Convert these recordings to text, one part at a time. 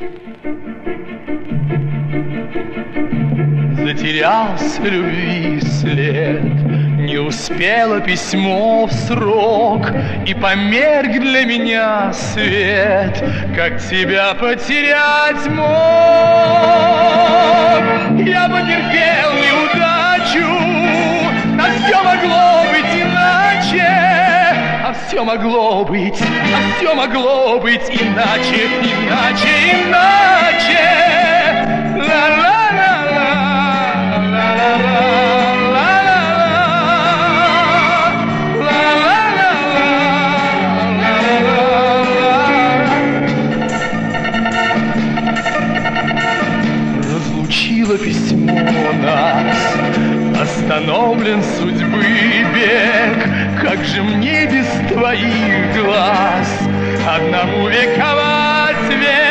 Затерялся любви след, не успело письмо в срок, и померк для меня свет, как тебя потерять мог. Я потерпел неудачу, а все могло быть иначе, а все могло быть, все могло быть иначе, иначе, иначе. Разлучило письмо нас, остановлен судьбы бег. Как же мне без твоих глаз одному вековать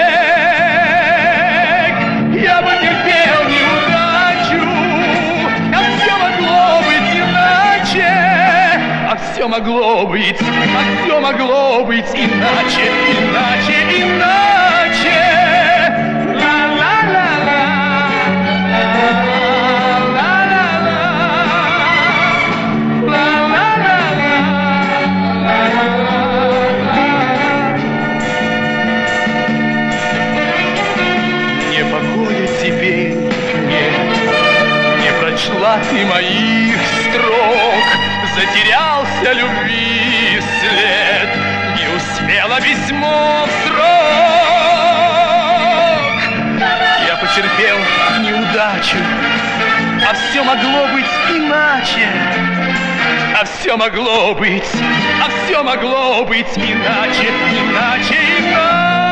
век? Я потерпел неудачу, а все могло быть иначе, а все могло быть, иначе, иначе, иначе. Ты моих строк, затерялся любви след, не успело письмо в срок. Я потерпел неудачу, а все могло быть иначе, а все могло быть, иначе, иначе, иначе.